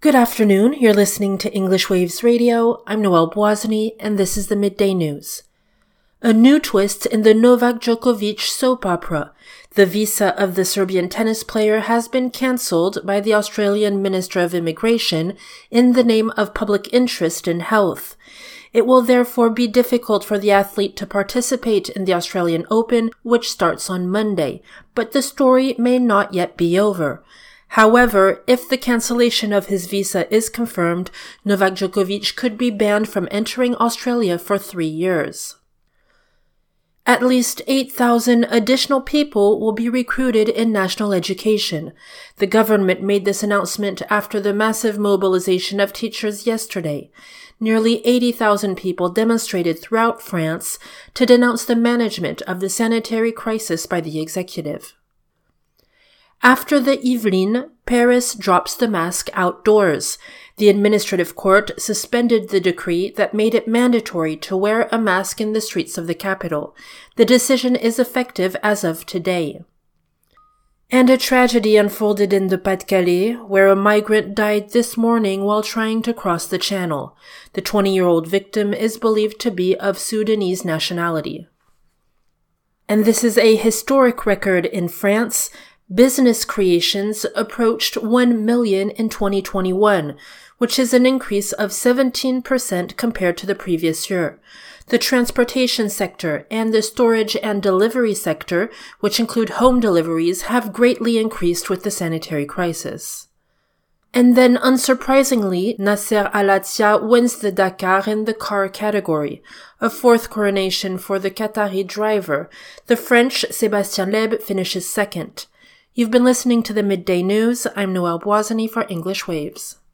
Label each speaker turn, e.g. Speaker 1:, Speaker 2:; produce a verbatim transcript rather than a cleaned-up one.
Speaker 1: Good afternoon. You're listening to English Waves Radio. I'm Noelle Boisny, and this is the Midday News. A new twist in the Novak Djokovic soap opera. The visa of the Serbian tennis player has been cancelled by the Australian Minister of Immigration in the name of public interest in health. It will therefore be difficult for the athlete to participate in the Australian Open, which starts on Monday, but the story may not yet be over. However, if the cancellation of his visa is confirmed, Novak Djokovic could be banned from entering Australia for three years. At least eight thousand additional people will be recruited in national education. The government made this announcement after the massive mobilization of teachers yesterday. Nearly eighty thousand people demonstrated throughout France to denounce the management of the sanitary crisis by the executive. After the Yvelines, Paris drops the mask outdoors. The administrative court suspended the decree that made it mandatory to wear a mask in the streets of the capital. The decision is effective as of today. And a tragedy unfolded in the Pas-de-Calais, where a migrant died this morning while trying to cross the channel. The twenty-year-old victim is believed to be of Sudanese nationality. And this is a historic record in France. Business creations approached one million in twenty twenty-one, which is an increase of seventeen percent compared to the previous year. The transportation sector and the storage and delivery sector, which include home deliveries, have greatly increased with the sanitary crisis. And then, unsurprisingly, Nasser Al-Attiyah wins the Dakar in the car category, a fourth coronation for the Qatari driver. The French Sébastien Loeb finishes second. You've been listening to the Midday News. I'm Noelle Boisny for English Waves.